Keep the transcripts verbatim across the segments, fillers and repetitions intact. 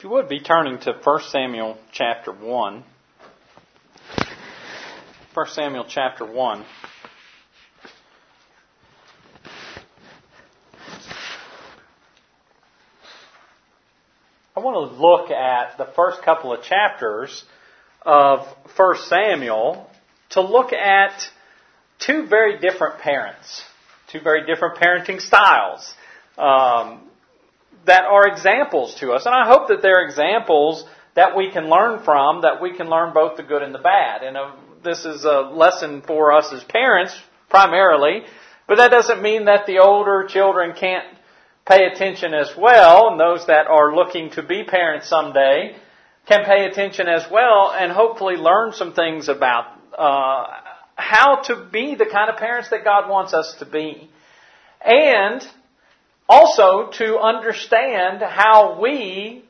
If you would be turning to First Samuel chapter one. First Samuel chapter one. I want to look at the first couple of chapters of First Samuel to look at two very different parents, two very different parenting styles. Um, that are examples to us. And I hope that they're examples that we can learn from, that we can learn both the good and the bad. And uh, this is a lesson for us as parents, primarily. But that doesn't mean that the older children can't pay attention as well. And those that are looking to be parents someday can pay attention as well and hopefully learn some things about uh, how to be the kind of parents that God wants us to be. And also, to understand how we,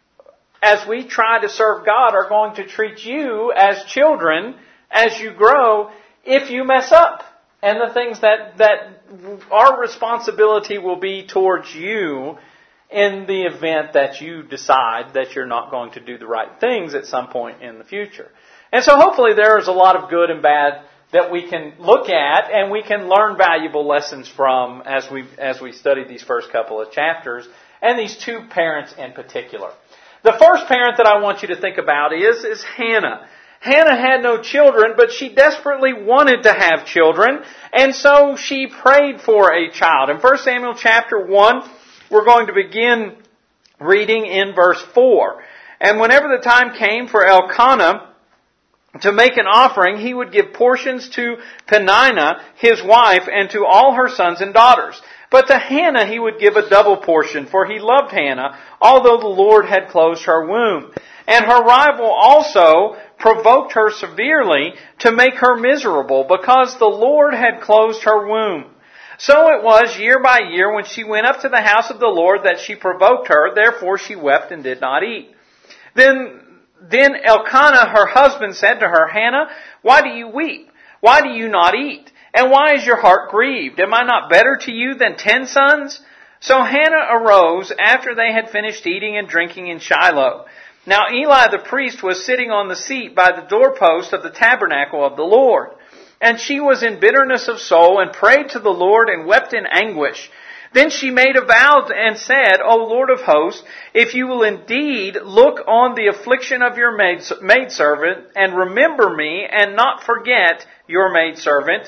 as we try to serve God, are going to treat you as children as you grow if you mess up. And the things that, that our responsibility will be towards you in the event that you decide that you're not going to do the right things at some point in the future. And so hopefully there is a lot of good and bad that we can look at and we can learn valuable lessons from as we as we study these first couple of chapters and these two parents in particular. The first parent that I want you to think about is, is Hannah. Hannah had no children, but she desperately wanted to have children, and so she prayed for a child. In First Samuel chapter one, we're going to begin reading in verse four. And whenever the time came for Elkanah to make an offering, he would give portions to Peninnah, his wife, and to all her sons and daughters. But to Hannah he would give a double portion, for he loved Hannah, although the Lord had closed her womb. And her rival also provoked her severely to make her miserable, because the Lord had closed her womb. So it was year by year when she went up to the house of the Lord that she provoked her, therefore she wept and did not eat. Then Then Elkanah, her husband, said to her, Hannah, why do you weep? Why do you not eat? And why is your heart grieved? Am I not better to you than ten sons? So Hannah arose after they had finished eating and drinking in Shiloh. Now Eli the priest was sitting on the seat by the doorpost of the tabernacle of the Lord. And she was in bitterness of soul and prayed to the Lord and wept in anguish. Then she made a vow and said, O Lord of hosts, if you will indeed look on the affliction of your maidservant and remember me and not forget your maidservant,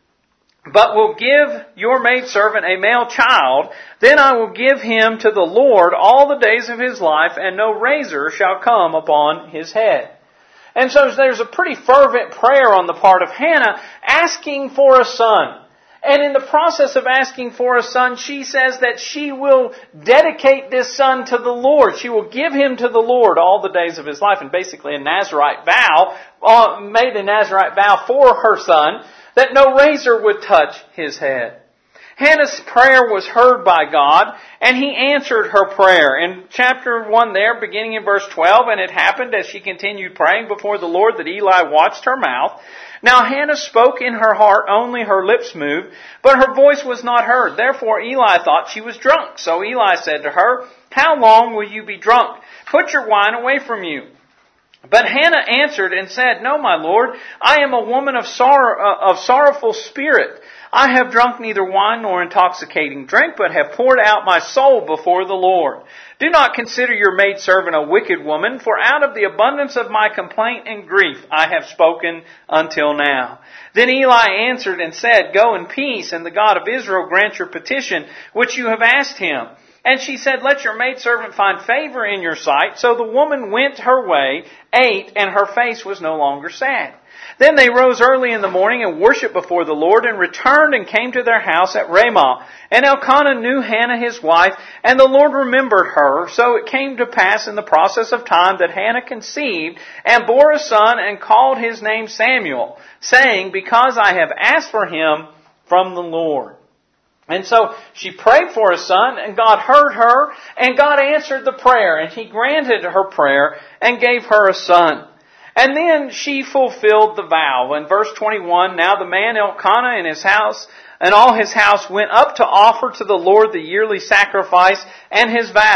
but will give your maidservant a male child, then I will give him to the Lord all the days of his life, and no razor shall come upon his head. And so there's a pretty fervent prayer on the part of Hannah asking for a son. And in the process of asking for a son, she says that she will dedicate this son to the Lord. She will give him to the Lord all the days of his life. And basically a Nazirite vow, uh, made a Nazirite vow for her son, that no razor would touch his head. Hannah's prayer was heard by God, and He answered her prayer. In chapter one there, beginning in verse twelve, and it happened as she continued praying before the Lord that Eli watched her mouth. Now Hannah spoke in her heart, only her lips moved, but her voice was not heard. Therefore Eli thought she was drunk. So Eli said to her, How long will you be drunk? Put your wine away from you. But Hannah answered and said, No, my Lord, I am a woman of sorrow, uh, of sorrowful spirit. I have drunk neither wine nor intoxicating drink, but have poured out my soul before the Lord. Do not consider your maidservant a wicked woman, for out of the abundance of my complaint and grief I have spoken until now. Then Eli answered and said, Go in peace, and the God of Israel grant your petition, which you have asked him. And she said, Let your maidservant find favor in your sight. So the woman went her way, ate, and her face was no longer sad. Then they rose early in the morning and worshipped before the Lord, and returned and came to their house at Ramah. And Elkanah knew Hannah his wife, and the Lord remembered her. So it came to pass in the process of time that Hannah conceived and bore a son and called his name Samuel, saying, Because I have asked for him from the Lord. And so she prayed for a son, and God heard her, and God answered the prayer, and He granted her prayer and gave her a son. And then she fulfilled the vow. In verse twenty-one, Now the man Elkanah and his house and all his house went up to offer to the Lord the yearly sacrifice and his vow.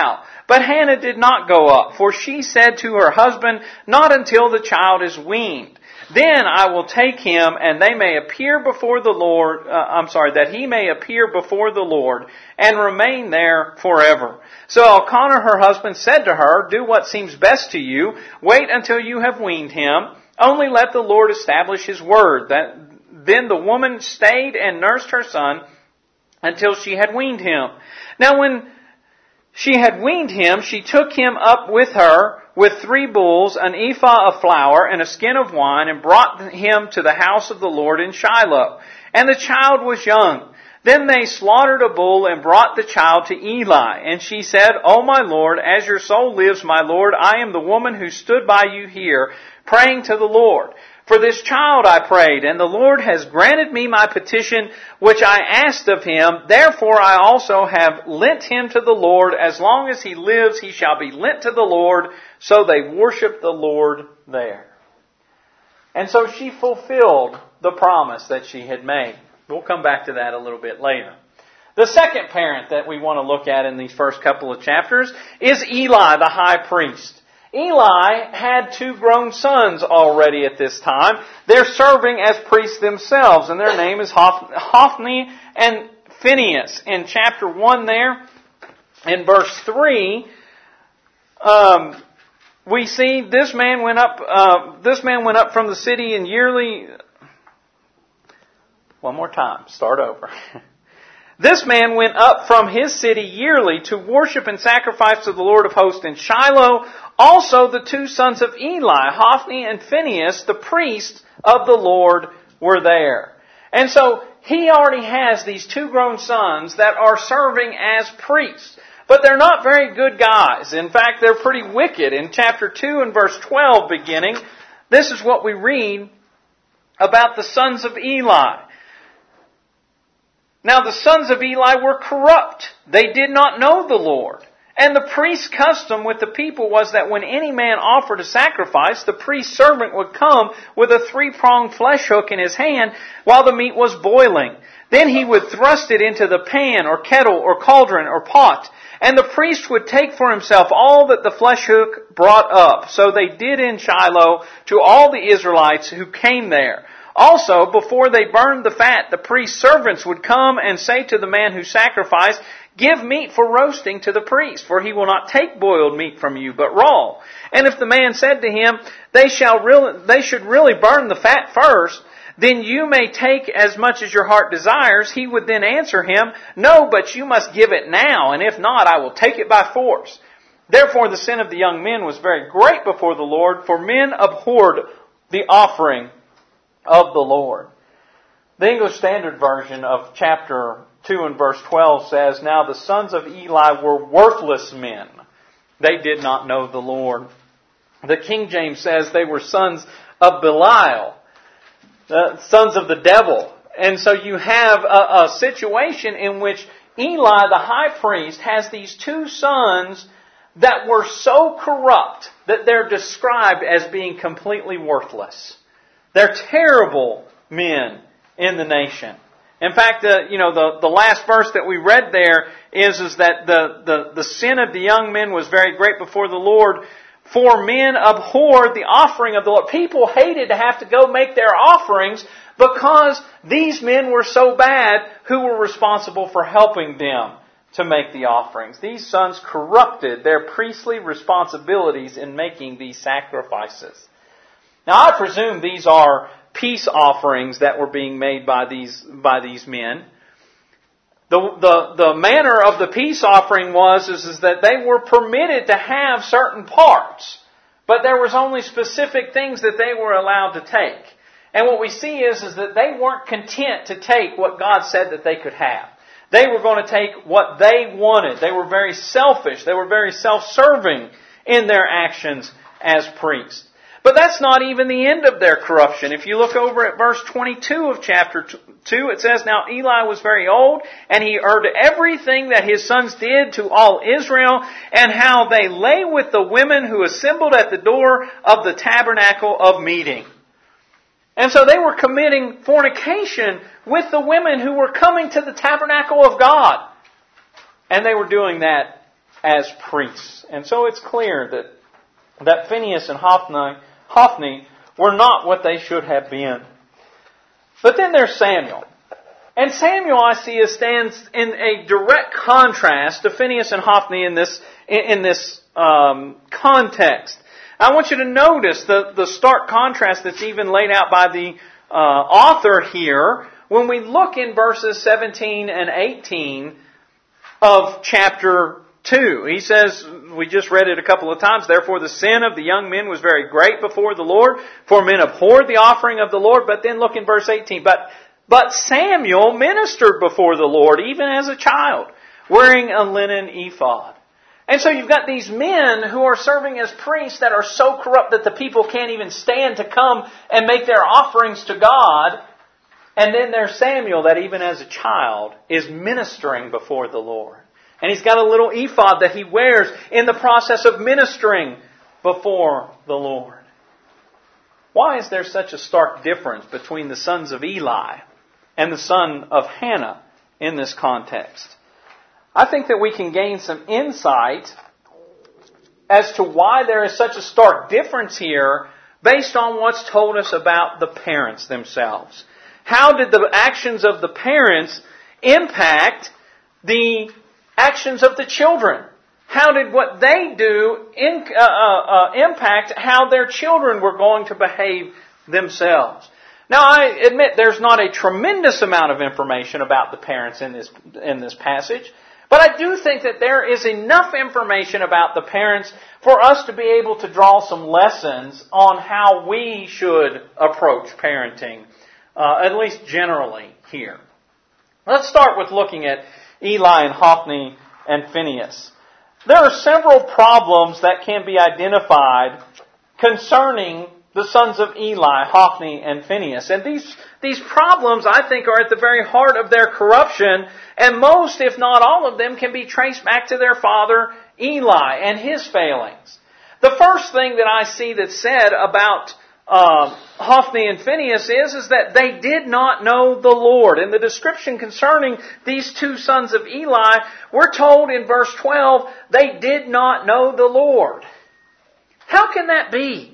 But Hannah did not go up, for she said to her husband, not until the child is weaned. Then I will take him, and they may appear before the Lord, uh, I'm sorry, that he may appear before the Lord, and remain there forever. So Elkanah, her husband, said to her, do what seems best to you. Wait until you have weaned him. Only let the Lord establish His word. That, then the woman stayed and nursed her son until she had weaned him. Now when she had weaned him, she took him up with her with three bulls, an ephah of flour, and a skin of wine, and brought him to the house of the Lord in Shiloh. And the child was young. Then they slaughtered a bull and brought the child to Eli. And she said, O my Lord, as your soul lives, my Lord, I am the woman who stood by you here, praying to the Lord. For this child I prayed, and the Lord has granted me my petition, which I asked of Him. Therefore I also have lent him to the Lord. As long as he lives, he shall be lent to the Lord. So they worshiped the Lord there. And so she fulfilled the promise that she had made. We'll come back to that a little bit later. The second parent that we want to look at in these first couple of chapters is Eli, the high priest. Eli had two grown sons already at this time. They're serving as priests themselves, and their name is Hophni and Phinehas. In chapter one there, in verse three, um, we see this man went up. Uh, this man went up from the city and yearly. One more time, start over. This man went up from his city yearly to worship and sacrifice to the Lord of hosts in Shiloh. Also the two sons of Eli, Hophni and Phinehas, the priests of the Lord, were there. And so he already has these two grown sons that are serving as priests. But they're not very good guys. In fact, they're pretty wicked. In chapter two and verse twelve beginning, this is what we read about the sons of Eli. Now the sons of Eli were corrupt. They did not know the Lord. And the priest's custom with the people was that when any man offered a sacrifice, the priest's servant would come with a three-pronged flesh hook in his hand while the meat was boiling. Then he would thrust it into the pan or kettle or cauldron or pot. And the priest would take for himself all that the flesh hook brought up. So they did in Shiloh to all the Israelites who came there. Also, before they burned the fat, the priest's servants would come and say to the man who sacrificed, give meat for roasting to the priest, for he will not take boiled meat from you, but raw. And if the man said to him, they shall really, they should really burn the fat first, then you may take as much as your heart desires, he would then answer him, no, but you must give it now, and if not, I will take it by force. Therefore the sin of the young men was very great before the Lord, for men abhorred the offering of the Lord. The English Standard Version of chapter two and verse twelve says, now the sons of Eli were worthless men. They did not know the Lord. The King James says they were sons of Belial, the sons of the devil. And so you have a, a situation in which Eli, the high priest, has these two sons that were so corrupt that they're described as being completely worthless. They're terrible men in the nation. In fact, the, you know, the, the last verse that we read there is, is that the, the, the sin of the young men was very great before the Lord, for men abhorred the offering of the Lord. People hated to have to go make their offerings because these men were so bad who were responsible for helping them to make the offerings. These sons corrupted their priestly responsibilities in making these sacrifices. Now, I presume these are peace offerings that were being made by these by these men. The, the, the manner of the peace offering was is, is that they were permitted to have certain parts, but there was only specific things that they were allowed to take. And what we see is, is that they weren't content to take what God said that they could have. They were going to take what they wanted. They were very selfish. They were very self-serving in their actions as priests. But that's not even the end of their corruption. If you look over at verse twenty-two of chapter two, it says, now Eli was very old, and he heard everything that his sons did to all Israel, and how they lay with the women who assembled at the door of the tabernacle of meeting. And so they were committing fornication with the women who were coming to the tabernacle of God. And they were doing that as priests. And so it's clear that, that Phinehas and Hophni, Hophni were not what they should have been. But then there's Samuel. And Samuel, I see, stands in a direct contrast to Phinehas and Hophni in this, in this um, context. I want you to notice the, the stark contrast that's even laid out by the uh, author here when we look in verses seventeen and eighteen of chapter two. He says, we just read it a couple of times, therefore the sin of the young men was very great before the Lord, for men abhorred the offering of the Lord. But then look in verse eighteen. But, but Samuel ministered before the Lord, even as a child, wearing a linen ephod. And so you've got these men who are serving as priests that are so corrupt that the people can't even stand to come and make their offerings to God. And then there's Samuel that even as a child is ministering before the Lord. And he's got a little ephod that he wears in the process of ministering before the Lord. Why is there such a stark difference between the sons of Eli and the son of Hannah in this context? I think that we can gain some insight as to why there is such a stark difference here based on what's told us about the parents themselves. How did the actions of the parents impact the actions of the children? How did what they do in, uh, uh, impact how their children were going to behave themselves? Now, I admit there's not a tremendous amount of information about the parents in this in this passage, but I do think that there is enough information about the parents for us to be able to draw some lessons on how we should approach parenting, uh, at least generally here. Let's start with looking at Eli and Hophni and Phinehas. There are several problems that can be identified concerning the sons of Eli, Hophni, and Phinehas. And these, these problems, I think, are at the very heart of their corruption, and most, if not all of them, can be traced back to their father, Eli, and his failings. The first thing that I see that's said about uh, Hophni and Phinehas is, is that they did not know the Lord. In the description concerning these two sons of Eli, we're told in verse twelve, they did not know the Lord. How can that be?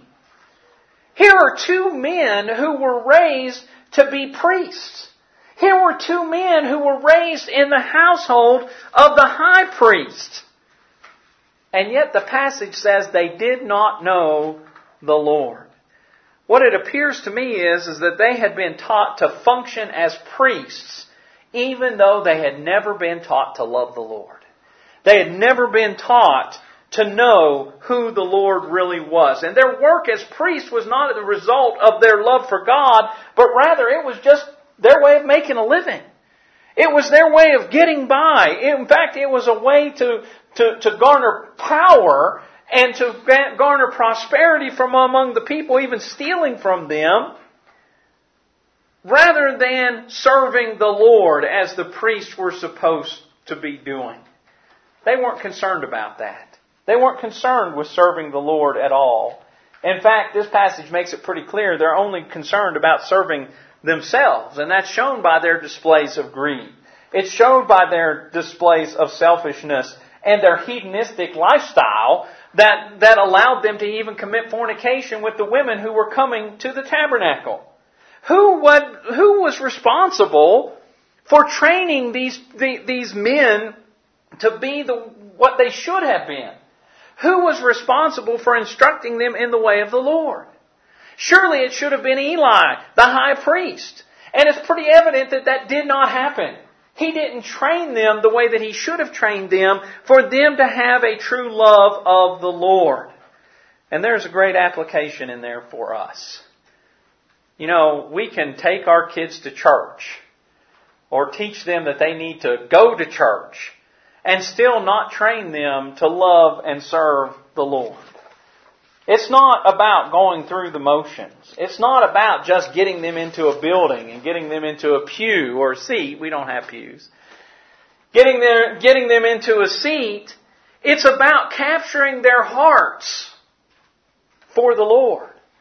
Here are two men who were raised to be priests. Here were two men who were raised in the household of the high priest. And yet the passage says they did not know the Lord. What it appears to me is, is that they had been taught to function as priests, even though they had never been taught to love the Lord. They had never been taught to know who the Lord really was. And their work as priests was not the result of their love for God, but rather it was just their way of making a living. It was their way of getting by. In fact, it was a way to, to, to garner power and to garner prosperity from among the people, even stealing from them, rather than serving the Lord as the priests were supposed to be doing. They weren't concerned about that. They weren't concerned with serving the Lord at all. In fact, this passage makes it pretty clear they're only concerned about serving themselves. And that's shown by their displays of greed. It's shown by their displays of selfishness and their hedonistic lifestyle that, that allowed them to even commit fornication with the women who were coming to the tabernacle. Who, would, who was responsible for training these, the, these men to be the, what they should have been? Who was responsible for instructing them in the way of the Lord? Surely it should have been Eli, the high priest. And it's pretty evident that that did not happen. He didn't train them the way that he should have trained them for them to have a true love of the Lord. And there's a great application in there for us. You know, we can take our kids to church or teach them that they need to go to church and still not train them to love and serve the Lord. It's not about going through the motions. It's not about just getting them into a building and getting them into a pew or a seat. We don't have pews. Getting their, getting them into a seat. It's about capturing their hearts for the Lord.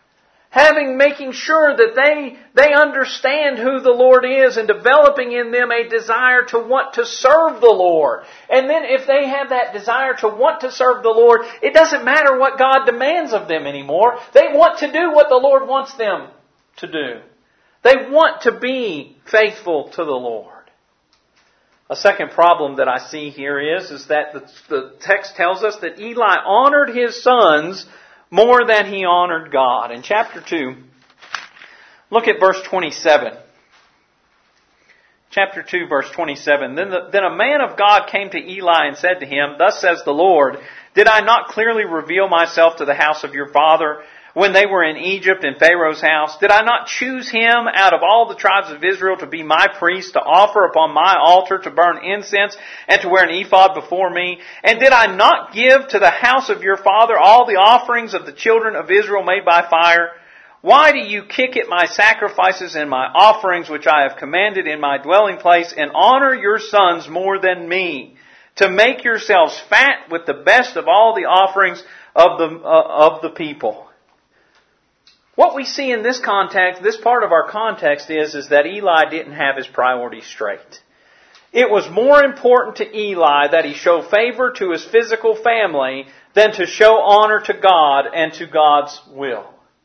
Having, making sure that they, they understand who the Lord is and developing in them a desire to want to serve the Lord. And then if they have that desire to want to serve the Lord, it doesn't matter what God demands of them anymore. They want to do what the Lord wants them to do. They want to be faithful to the Lord. A second problem that I see here is, is that the, the text tells us that Eli honored his sons more than he honored God. In chapter two, look at verse twenty-seven. Chapter two, verse twenty-seven. Then, the, then a man of God came to Eli and said to him, Thus says the Lord, Did I not clearly reveal myself to the house of your father when they were in Egypt in Pharaoh's house? Did I not choose him out of all the tribes of Israel to be my priest, to offer upon my altar, to burn incense, and to wear an ephod before me? And did I not give to the house of your father all the offerings of the children of Israel made by fire? Why do you kick at my sacrifices and my offerings which I have commanded in my dwelling place, and honor your sons more than me, to make yourselves fat with the best of all the offerings of the uh, of the people? What we see in this context, this part of our context is, is that Eli didn't have his priorities straight. It was more important to Eli that he show favor to his physical family than to show honor to God and to God's will.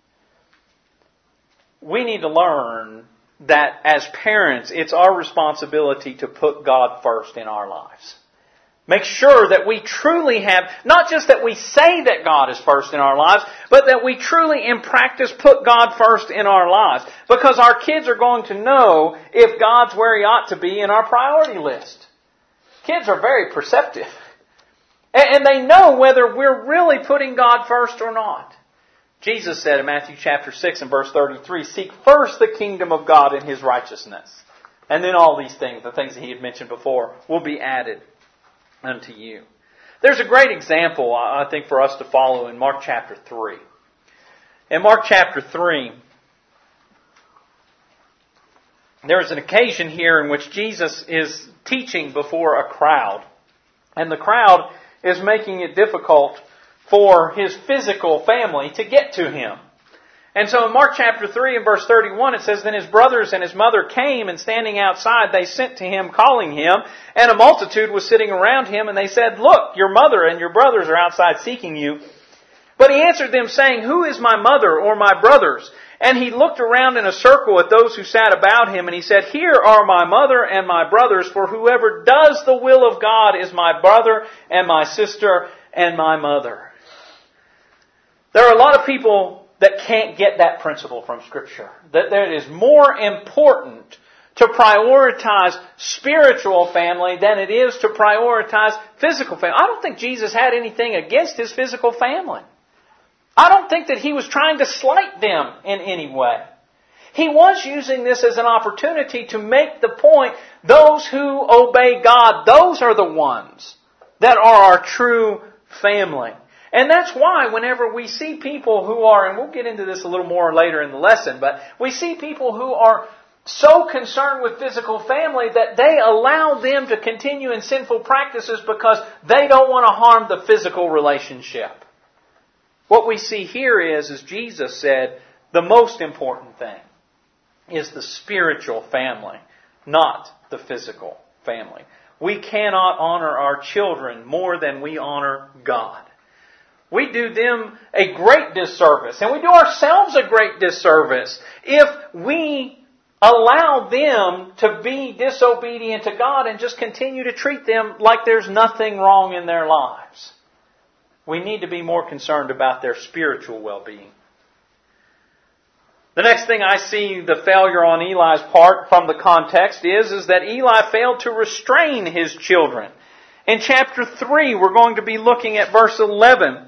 We need to learn that as parents, it's our responsibility to put God first in our lives. Make sure that we truly have, not just that we say that God is first in our lives, but that we truly in practice put God first in our lives. Because our kids are going to know if God's where He ought to be in our priority list. Kids are very perceptive. And they know whether we're really putting God first or not. Jesus said in Matthew chapter six and verse thirty-three, Seek first the kingdom of God and His righteousness. And then all these things, the things that He had mentioned before, will be added unto you. There's a great example, I think, for us to follow in Mark chapter three. In Mark chapter three, there is an occasion here in which Jesus is teaching before a crowd. And the crowd is making it difficult for His physical family to get to Him. And so in Mark chapter three and verse thirty-one, it says, Then his brothers and his mother came, and standing outside, they sent to him, calling him. And a multitude was sitting around him, and they said, Look, your mother and your brothers are outside seeking you. But he answered them, saying, Who is my mother or my brothers? And he looked around in a circle at those who sat about him, and he said, Here are my mother and my brothers, for whoever does the will of God is my brother and my sister and my mother. There are a lot of people that can't get that principle from Scripture. That it is more important to prioritize spiritual family than it is to prioritize physical family. I don't think Jesus had anything against his physical family. I don't think that he was trying to slight them in any way. He was using this as an opportunity to make the point, those who obey God, those are the ones that are our true family. And that's why whenever we see people who are, and we'll get into this a little more later in the lesson, but we see people who are so concerned with physical family that they allow them to continue in sinful practices because they don't want to harm the physical relationship. What we see here is, as Jesus said, the most important thing is the spiritual family, not the physical family. We cannot honor our children more than we honor God. We do them a great disservice, and we do ourselves a great disservice if we allow them to be disobedient to God and just continue to treat them like there's nothing wrong in their lives. We need to be more concerned about their spiritual well-being. The next thing I see the failure on Eli's part from the context is, is that Eli failed to restrain his children. In chapter three, we're going to be looking at verse eleven.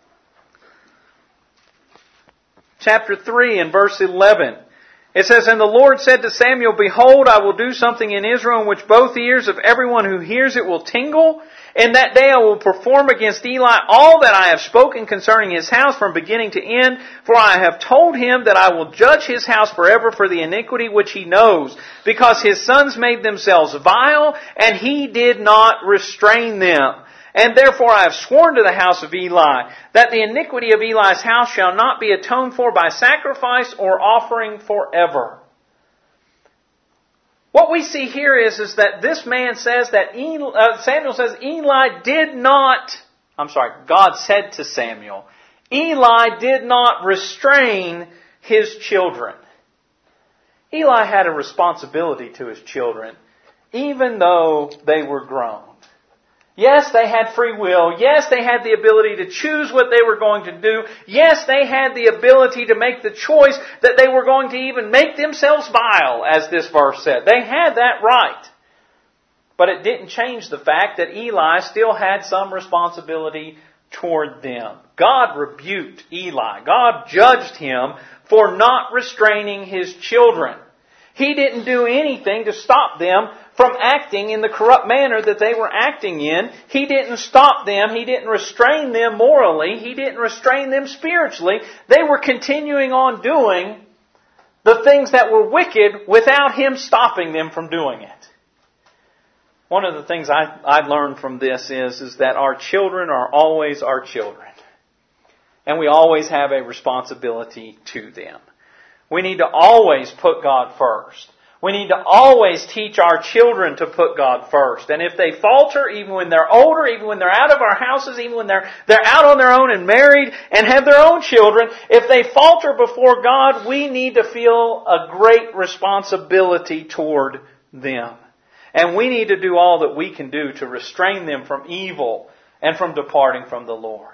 Chapter three and verse eleven. It says, And the Lord said to Samuel, Behold, I will do something in Israel in which both ears of everyone who hears it will tingle. In that day I will perform against Eli all that I have spoken concerning his house from beginning to end. For I have told him that I will judge his house forever for the iniquity which he knows, because his sons made themselves vile, and he did not restrain them. And therefore I have sworn to the house of Eli, that the iniquity of Eli's house shall not be atoned for by sacrifice or offering forever. What we see here is, is that this man says that Eli, uh, Samuel says Eli did not, I'm sorry, God said to Samuel, Eli did not restrain his children. Eli had a responsibility to his children, even though they were grown. Yes, they had free will. Yes, they had the ability to choose what they were going to do. Yes, they had the ability to make the choice that they were going to even make themselves vile, as this verse said. They had that right. But it didn't change the fact that Eli still had some responsibility toward them. God rebuked Eli. God judged him for not restraining his children. He didn't do anything to stop them from acting in the corrupt manner that they were acting in. He didn't stop them. He didn't restrain them morally. He didn't restrain them spiritually. They were continuing on doing the things that were wicked without Him stopping them from doing it. One of the things I, I learned from this is, is that our children are always our children. And we always have a responsibility to them. We need to always put God first. We need to always teach our children to put God first. And if they falter, even when they're older, even when they're out of our houses, even when they're, they're out on their own and married and have their own children, if they falter before God, we need to feel a great responsibility toward them. And we need to do all that we can do to restrain them from evil and from departing from the Lord.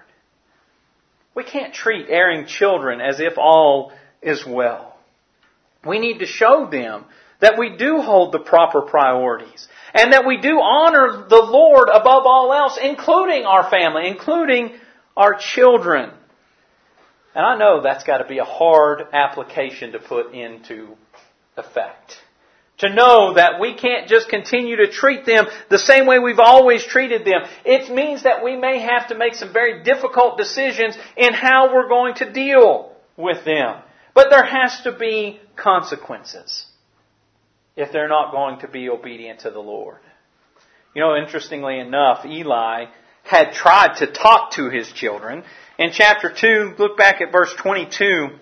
We can't treat erring children as if all is well. We need to show them that we do hold the proper priorities and that we do honor the Lord above all else, including our family, including our children. And I know that's got to be a hard application to put into effect. To know that we can't just continue to treat them the same way we've always treated them. It means that we may have to make some very difficult decisions in how we're going to deal with them. But there has to be consequences if they're not going to be obedient to the Lord. You know, interestingly enough, Eli had tried to talk to his children. In chapter two, look back at verse twenty-two.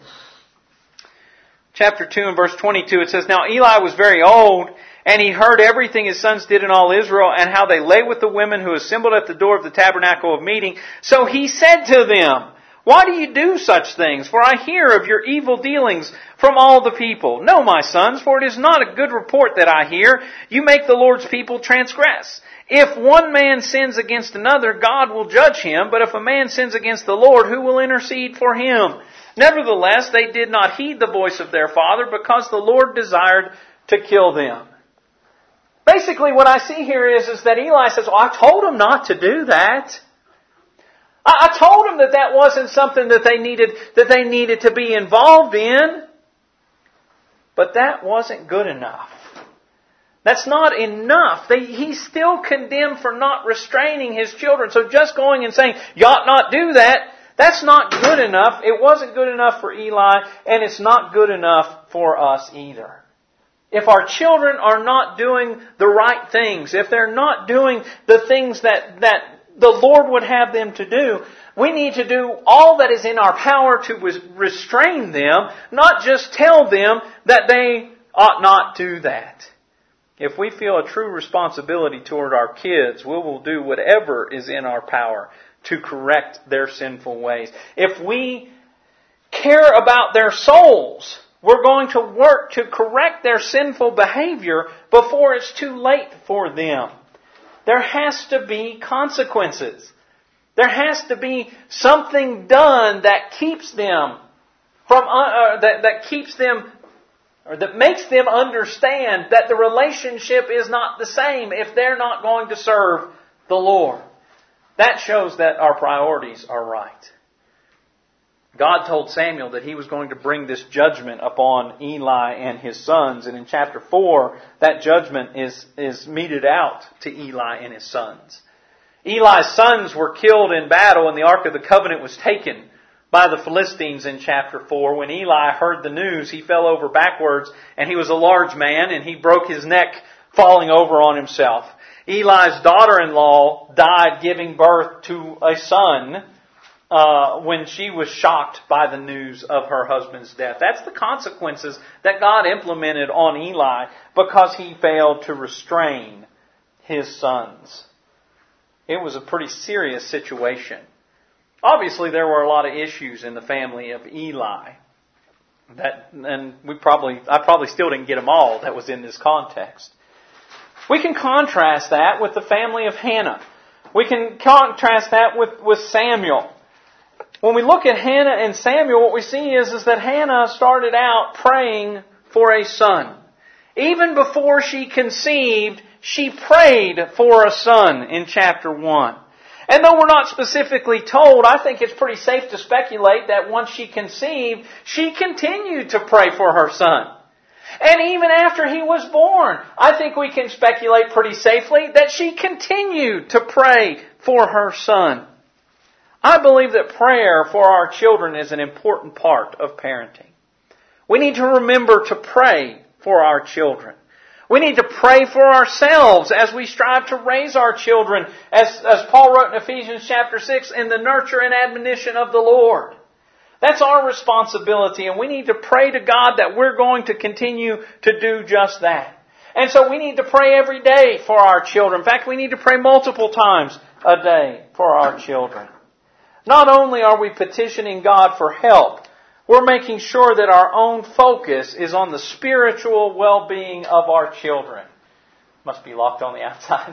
Chapter two and verse twenty-two, it says, Now Eli was very old, and he heard everything his sons did in all Israel, and how they lay with the women who assembled at the door of the tabernacle of meeting. So he said to them, Why do you do such things? For I hear of your evil dealings from all the people. No, my sons, for it is not a good report that I hear. You make the Lord's people transgress. If one man sins against another, God will judge him. But if a man sins against the Lord, who will intercede for him? Nevertheless, they did not heed the voice of their father, because the Lord desired to kill them. Basically, what I see here is, is that Eli says, well, I told them not to do that. I, I told them that that wasn't something that they needed, that they needed to be involved in. But that wasn't good enough. That's not enough. They, he's still condemned for not restraining his children. So just going and saying, you ought not do that, that's not good enough. It wasn't good enough for Eli, and it's not good enough for us either. If our children are not doing the right things, if they're not doing the things that, that the Lord would have them to do, we need to do all that is in our power to restrain them, not just tell them that they ought not do that. If we feel a true responsibility toward our kids, we will do whatever is in our power to correct their sinful ways. If we care about their souls, we're going to work to correct their sinful behavior before it's too late for them. There has to be consequences. There has to be something done that keeps them from uh, that that keeps them or that makes them understand that the relationship is not the same if they're not going to serve the Lord. That shows that our priorities are right. God told Samuel that He was going to bring this judgment upon Eli and his sons. And in chapter four, that judgment is, is meted out to Eli and his sons. Eli's sons were killed in battle, and the Ark of the Covenant was taken by the Philistines in chapter four. When Eli heard the news, he fell over backwards, and he was a large man, and he broke his neck falling over on himself. Eli's daughter-in-law died giving birth to a son uh, when she was shocked by the news of her husband's death. That's the consequences that God implemented on Eli because he failed to restrain his sons. It was a pretty serious situation. Obviously, there were a lot of issues in the family of Eli. That, and we probably, I probably still didn't get them all that was in this context. We can contrast that with the family of Hannah. We can contrast that with, with Samuel. When we look at Hannah and Samuel, what we see is, is that Hannah started out praying for a son. Even before she conceived, she prayed for a son in chapter one. And though we're not specifically told, I think it's pretty safe to speculate that once she conceived, she continued to pray for her son. And even after he was born, I think we can speculate pretty safely that she continued to pray for her son. I believe that prayer for our children is an important part of parenting. We need to remember to pray for our children. We need to pray for ourselves as we strive to raise our children, as, as Paul wrote in Ephesians chapter six, in the nurture and admonition of the Lord. That's our responsibility, and we need to pray to God that we're going to continue to do just that. And so we need to pray every day for our children. In fact, we need to pray multiple times a day for our children. Not only are we petitioning God for help, we're making sure that our own focus is on the spiritual well-being of our children. Must be locked on the outside.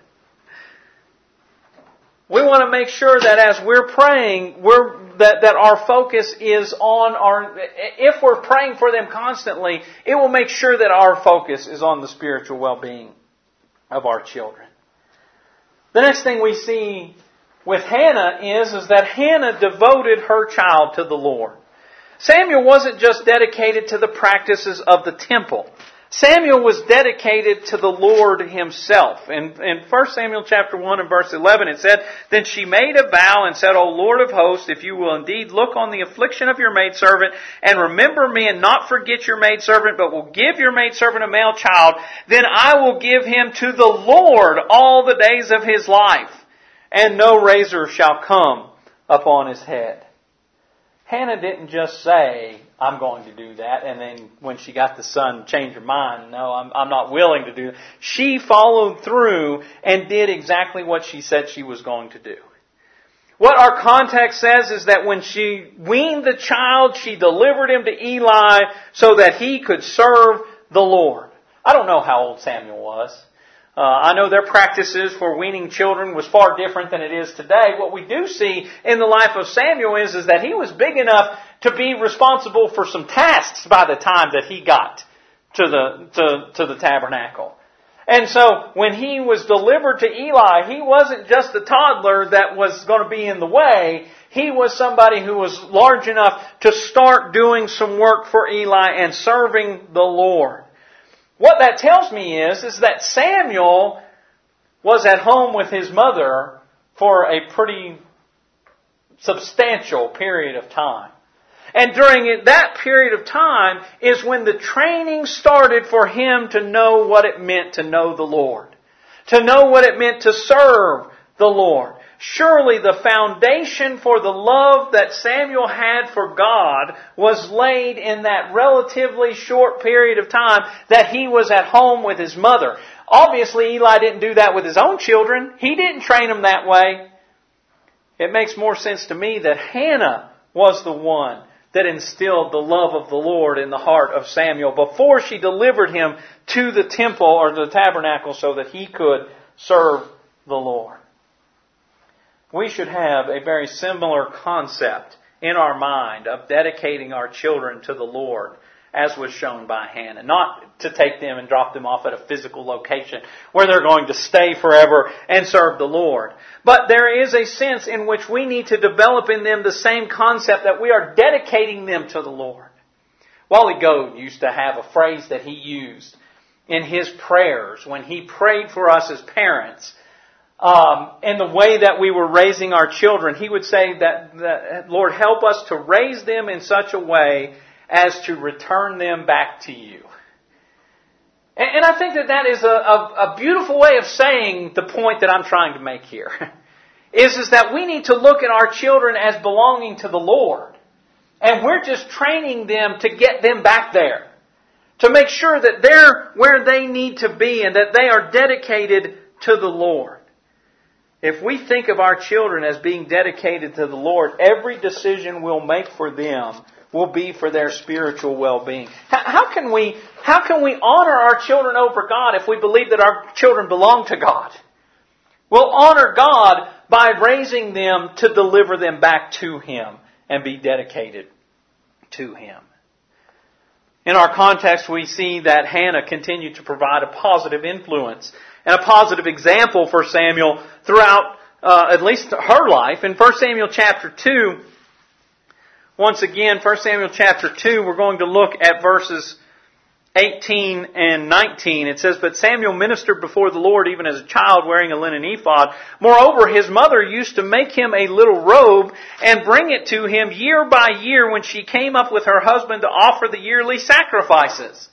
We want to make sure that as we're praying, we're, that, that our focus is on our... If we're praying for them constantly, it will make sure that our focus is on the spiritual well-being of our children. The next thing we see with Hannah is, is that Hannah devoted her child to the Lord. Samuel wasn't just dedicated to the practices of the temple. Samuel was dedicated to the Lord Himself. In, in First Samuel chapter one and verse eleven it said, "Then she made a vow and said, O Lord of hosts, if you will indeed look on the affliction of your maidservant and remember me and not forget your maidservant, but will give your maidservant a male child, then I will give him to the Lord all the days of his life, and no razor shall come upon his head." Hannah didn't just say, I'm going to do that, and then when she got the son, change her mind. No, I'm, I'm not willing to do it. She followed through and did exactly what she said she was going to do. What our context says is that when she weaned the child, she delivered him to Eli so that he could serve the Lord. I don't know how old Samuel was. Uh, I know their practices for weaning children was far different than it is today. What we do see in the life of Samuel is, is that he was big enough to be responsible for some tasks by the time that he got to the to, to the tabernacle. And so when he was delivered to Eli, he wasn't just a toddler that was going to be in the way. He was somebody who was large enough to start doing some work for Eli and serving the Lord. What that tells me is, is that Samuel was at home with his mother for a pretty substantial period of time. And during that period of time is when the training started for him to know what it meant to know the Lord. To know what it meant to serve the Lord. Surely the foundation for the love that Samuel had for God was laid in that relatively short period of time that he was at home with his mother. Obviously, Eli didn't do that with his own children. He didn't train them that way. It makes more sense to me that Hannah was the one that instilled the love of the Lord in the heart of Samuel before she delivered him to the temple or the tabernacle so that he could serve the Lord. We should have a very similar concept in our mind of dedicating our children to the Lord, as was shown by Hannah. Not to take them and drop them off at a physical location where they're going to stay forever and serve the Lord. But there is a sense in which we need to develop in them the same concept that we are dedicating them to the Lord. Wally Goad used to have a phrase that he used in his prayers when he prayed for us as parents. Um, in the way that we were raising our children, he would say that, that, Lord, help us to raise them in such a way as to return them back to you. And I think that that is a, a, a beautiful way of saying the point that I'm trying to make here. Is, is that we need to look at our children as belonging to the Lord. And we're just training them to get them back there. To make sure that they're where they need to be and that they are dedicated to the Lord. If we think of our children as being dedicated to the Lord, every decision we'll make for them will be for their spiritual well-being. How, how can we, how can we honor our children over God if we believe that our children belong to God? We'll honor God by raising them to deliver them back to Him and be dedicated to Him. In our context, we see that Hannah continued to provide a positive influence and a positive example for Samuel throughout uh, at least her life. In First Samuel chapter two, once again, First Samuel chapter two, we're going to look at verses eighteen and nineteen. It says, "But Samuel ministered before the Lord even as a child, wearing a linen ephod. Moreover, his mother used to make him a little robe and bring it to him year by year when she came up with her husband to offer the yearly sacrifices."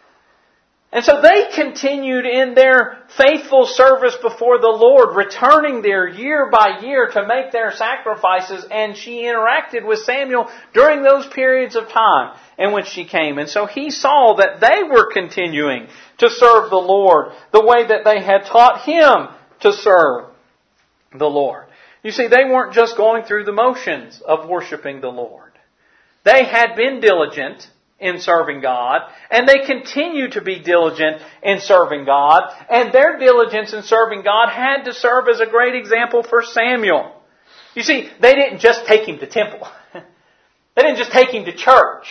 And so they continued in their faithful service before the Lord, returning there year by year to make their sacrifices, and she interacted with Samuel during those periods of time in which she came. And so he saw that they were continuing to serve the Lord the way that they had taught him to serve the Lord. You see, they weren't just going through the motions of worshiping the Lord. They had been diligent in serving God, and they continue to be diligent in serving God, and their diligence in serving God had to serve as a great example for Samuel. You see, they didn't just take him to temple. They didn't just take him to church.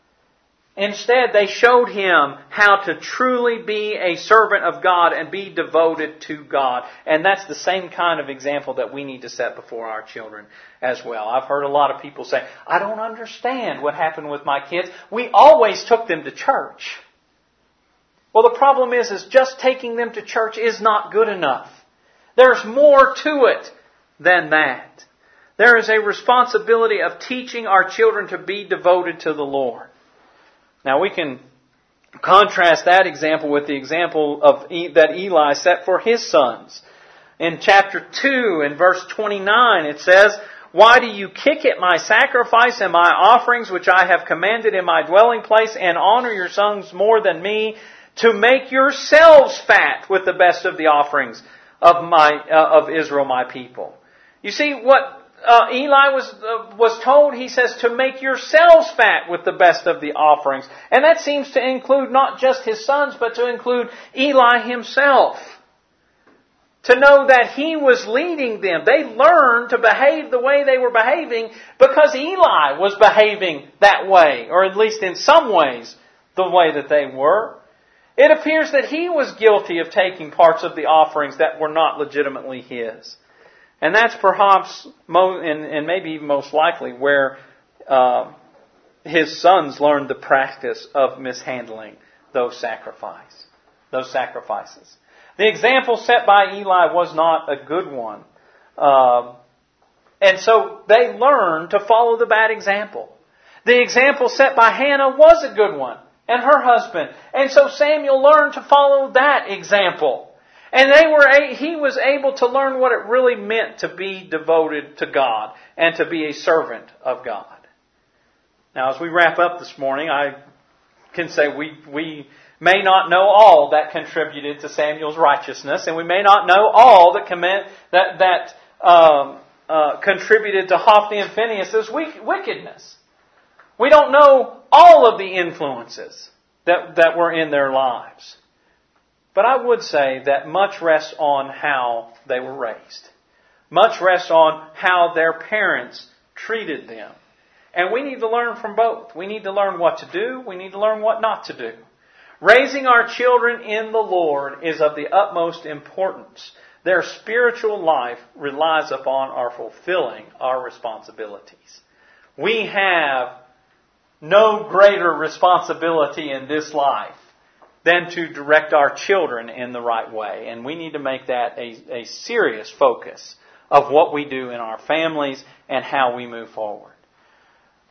Instead, they showed him how to truly be a servant of God and be devoted to God. And that's the same kind of example that we need to set before our children as well. I've heard a lot of people say, "I don't understand what happened with my kids. We always took them to church." Well, the problem is, is just taking them to church is not good enough. There's more to it than that. There is a responsibility of teaching our children to be devoted to the Lord. Now we can contrast that example with the example of that Eli set for his sons. In chapter two, in verse twenty-nine, it says, "Why do you kick at my sacrifice and my offerings, which I have commanded in my dwelling place, and honor your sons more than me, to make yourselves fat with the best of the offerings of my uh, of Israel, my people?" You see, what Uh, Eli was uh, was told, he says, to make yourselves fat with the best of the offerings. And that seems to include not just his sons, but to include Eli himself. To know that he was leading them. They learned to behave the way they were behaving because Eli was behaving that way, or at least in some ways the way that they were. It appears that he was guilty of taking parts of the offerings that were not legitimately his. And that's perhaps, and, and maybe even most likely, where uh, his sons learned the practice of mishandling those sacrifice, those sacrifices. The example set by Eli was not a good one. Uh, and so they learned to follow the bad example. The example set by Hannah was a good one, and her husband. And so Samuel learned to follow that example. And they were, he was able to learn what it really meant to be devoted to God and to be a servant of God. Now, as we wrap up this morning, I can say we we may not know all that contributed to Samuel's righteousness, and we may not know all that commit, that that um, uh, contributed to Hophni and Phinehas' wickedness. We don't know all of the influences that that were in their lives. But I would say that much rests on how they were raised. Much rests on how their parents treated them. And we need to learn from both. We need to learn what to do. We need to learn what not to do. Raising our children in the Lord is of the utmost importance. Their spiritual life relies upon our fulfilling our responsibilities. We have no greater responsibility in this life than to direct our children in the right way. And we need to make that a, a serious focus of what we do in our families and how we move forward.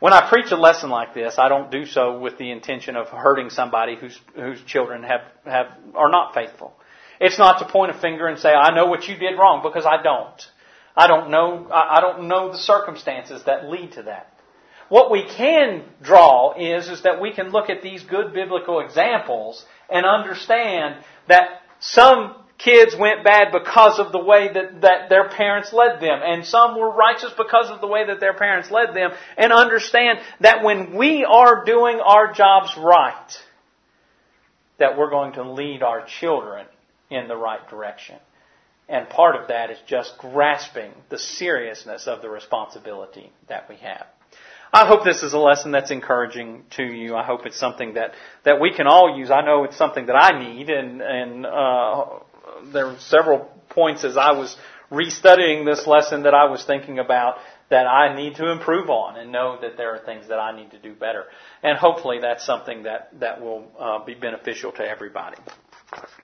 When I preach a lesson like this, I don't do so with the intention of hurting somebody whose whose children have, have are not faithful. It's not to point a finger and say, I know what you did wrong, because I don't. I don't know I don't know the circumstances that lead to that. What we can draw is, is that we can look at these good biblical examples and understand that some kids went bad because of the way that, that their parents led them. And some were righteous because of the way that their parents led them. And understand that when we are doing our jobs right, that we're going to lead our children in the right direction. And part of that is just grasping the seriousness of the responsibility that we have. I hope this is a lesson that's encouraging to you. I hope it's something that, that we can all use. I know it's something that I need, and, and uh, there were several points as I was restudying this lesson that I was thinking about that I need to improve on, and know that there are things that I need to do better. And hopefully that's something that, that will uh, be beneficial to everybody.